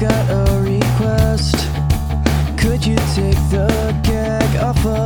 got a request. Could you take the gag off of